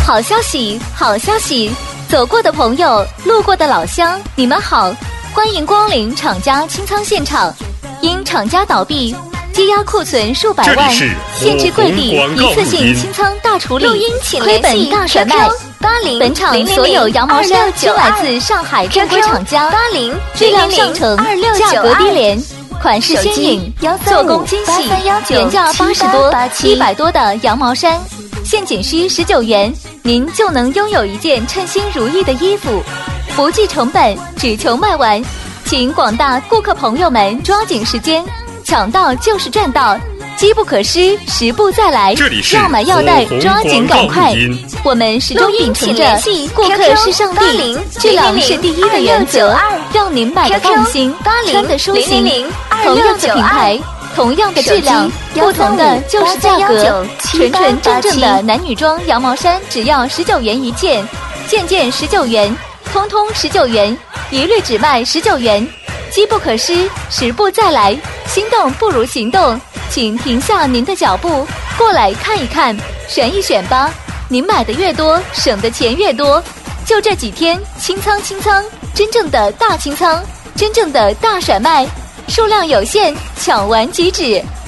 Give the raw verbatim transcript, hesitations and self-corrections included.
好消息，好消息！走过的朋友，路过的老乡，你们好，欢迎光临厂家清仓现场。因厂家倒闭，积压库存数百万，限制柜地一次性清仓大处理， 录音请亏本大甩卖。 八零本场所有羊毛衫均来自上海正规厂家， 八零质量上乘，价格低廉，款式新颖，做工精细，原价八十多、一百多的羊毛衫，现仅需十九元，您就能拥有一件称心如意的衣服，不计成本，只求卖完。请广大顾客朋友们抓紧时间，抢到就是赚到，机不可失，时不再来。 这里是要买要带，抓紧赶快！我们始终秉承着顾客是上帝，质量是第一的原则，让您买的放心，穿的舒心。同样的品牌，同样的质量，不同的就是价格。纯纯正正的男女装羊毛衫只要十九元一件，件件十九元，通通十九元，一律只卖十九元。机不可失，时不再来，心动不如行动，请停下您的脚步，过来看一看，选一选吧。您买的越多，省的钱越多。就这几天，清仓清仓，真正的大清仓，真正的大甩卖，数量有限，抢完即止。